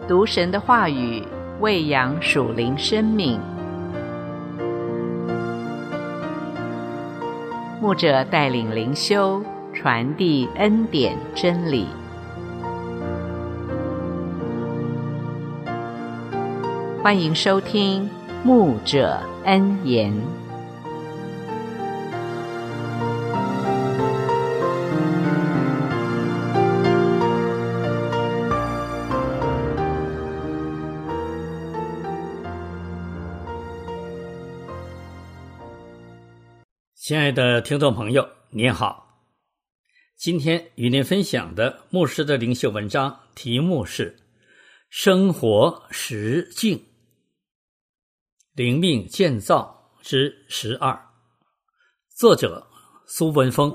读神的话语，喂养属灵生命。牧者带领灵修，传递恩典真理。欢迎收听牧者恩言。 亲爱的听众朋友，您好。今天与您分享的牧师的灵修文章题目是生活实境，灵命建造之12，作者苏文峰。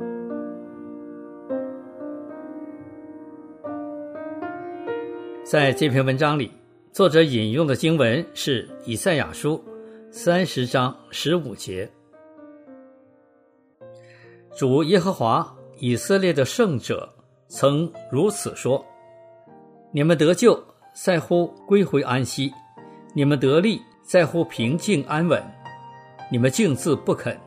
在这篇文章里，作者引用的经文是以赛亚书30章15节。主耶和华以色列的圣者曾如此说：你们得救在乎归回安息，你们得力在乎平静安稳，你们竟自不肯。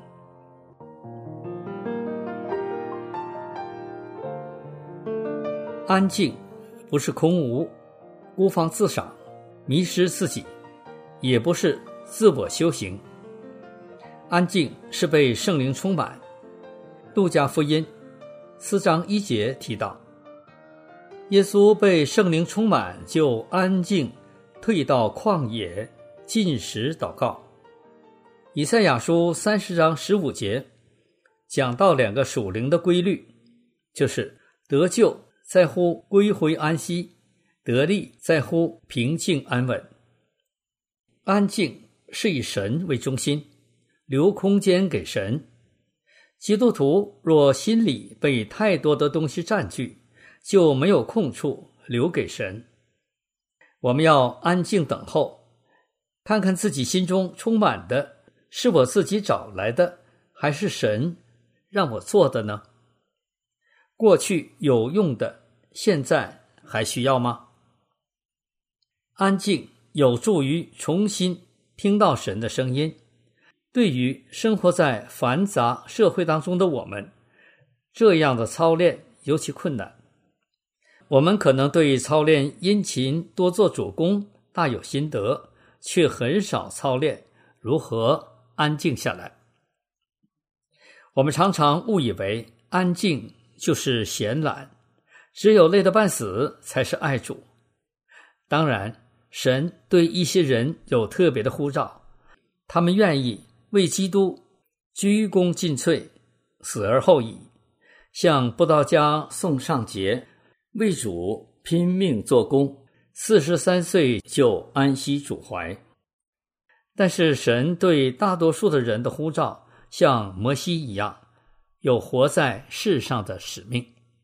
安静不是空无，孤芳自赏，迷失自己，也不是自我修行。安静是被圣灵充满。路加福音4章1节提到，耶稣被圣灵充满，就安静退到旷野禁食祷告。以赛亚书30章15节讲到两个属灵的规律，就是得救在乎归回安息，得力在乎平静安稳。安静是以神为中心，留空间给神。基督徒若心里被太多的东西占据，就没有空处留给神。我们要安静等候，看看自己心中充满的是我自己找来的，还是神让我做的呢？过去有用的，现在还需要吗？安静有助于重新听到神的声音。对于生活在繁杂社会当中的我们，这样的操练尤其困难。我们可能对操练殷勤多做主工大有心得，却很少操练如何安静下来。我们常常误以为安静就是闲懒，只有累得半死才是爱主。当然，神对一些人有特别的呼召，他们愿意为基督鞠躬尽瘁，死而后已，像布道家宋尚节为主拼命做工，43岁就安息主怀。但是神对大多数的人的呼召，像摩西一样，有活在世上的使命。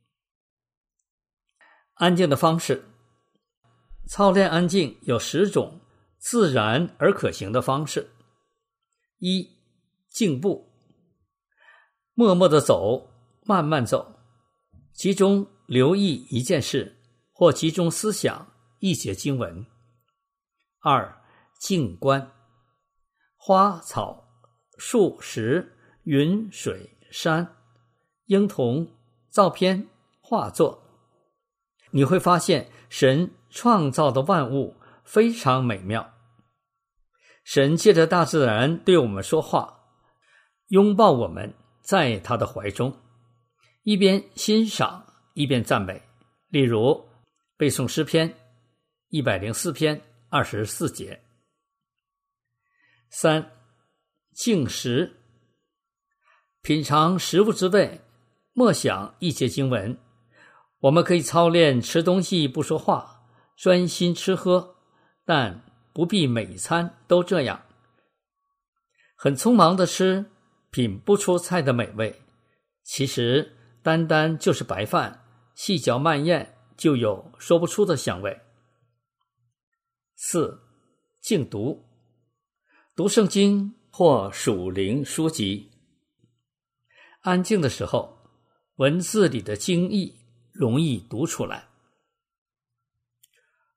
安静的方式，操练安静有10种自然而可行的方式。1. 静步，默默地走，慢慢走，集中留意一件事，或集中思想一节经文。2. 静观，花草树石云水山婴童照片画作，你会发现神创造的万物非常美妙。神借着大自然对我们说话，拥抱我们在他的怀中，一边欣赏一边赞美。例如背诵诗篇104篇24节。3. 静食，品尝食物之味，默想一节经文。我们可以操练吃东西不说话，专心吃喝，但不必每餐都这样。很匆忙的吃，品不出菜的美味，其实单单就是白饭，细嚼慢咽就有说不出的香味。4. 静读，读圣经或属灵书籍。安静的时候，文字里的精义容易读出来。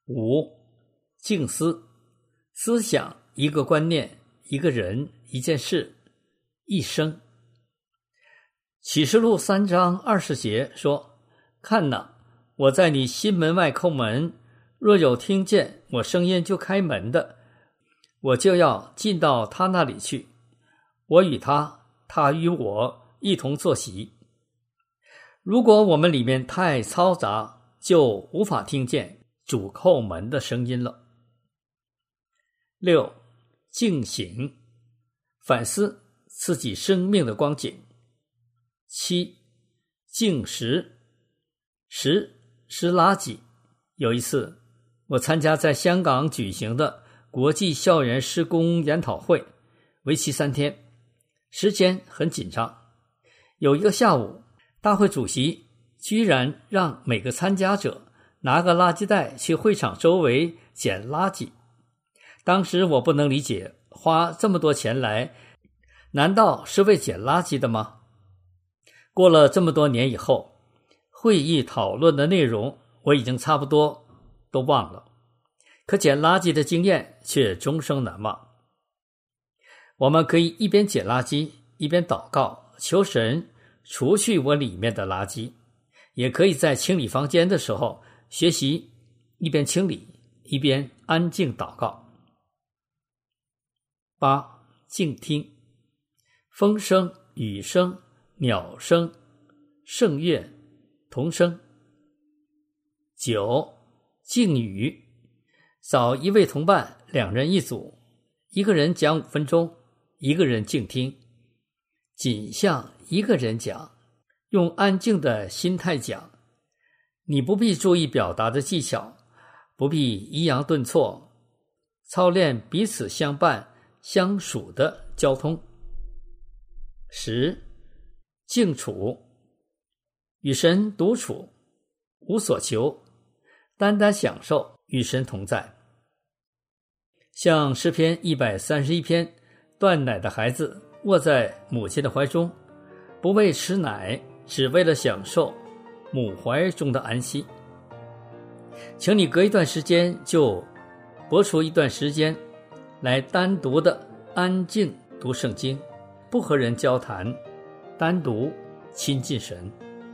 5. 静思，思想一个观念、一个人、一件事、一生。启示录3章20节说：看哪，我在你心门外叩门，若有听见我声音就开门的，我就要进到他那里去，我与他，他与我一同坐席。如果我们里面太嘈杂，就无法听见主叩门的声音了。6. 静省，反思自己生命的光景。7. 静食，食是垃圾。有一次，我参加在香港举行的国际校园施工研讨会，为期3天，时间很紧张。有一个下午，大会主席居然让每个参加者拿个垃圾袋去会场周围捡垃圾。当时我不能理解，花这么多钱来，难道是为捡垃圾的吗？过了这么多年以后，会议讨论的内容我已经差不多都忘了，可捡垃圾的经验却终生难忘。我们可以一边捡垃圾，一边祷告，求神除去我里面的垃圾，也可以在清理房间的时候学习，一边清理，一边安静祷告。8. 静听，风声、雨声、鸟声、圣乐、童声。9. 静语，找一位同伴，2人一组，一个人讲5分钟，一个人静听，仅向一个人讲，用安静的心态讲。你不必注意表达的技巧，不必抑扬顿挫，操练彼此相伴相属的交通。10. 静处，与神独处，无所求，单单享受与神同在。像诗篇131篇，断奶的孩子卧在母亲的怀中，不为吃奶，只为了享受母怀中的安息。请你隔一段时间就拨出一段时间来单独的安静读圣经，不和人交谈，单独亲近神。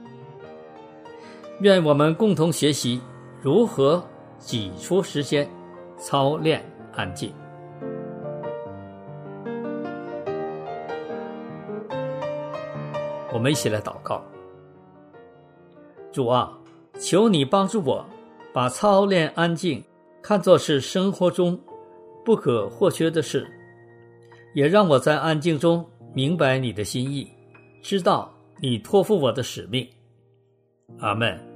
愿我们共同学习如何挤出时间操练安静。我们一起来祷告。主啊，求你帮助我把操练安静看作是生活中不可或缺的事，也让我在安静中明白你的心意，知道你托付我的使命。阿们。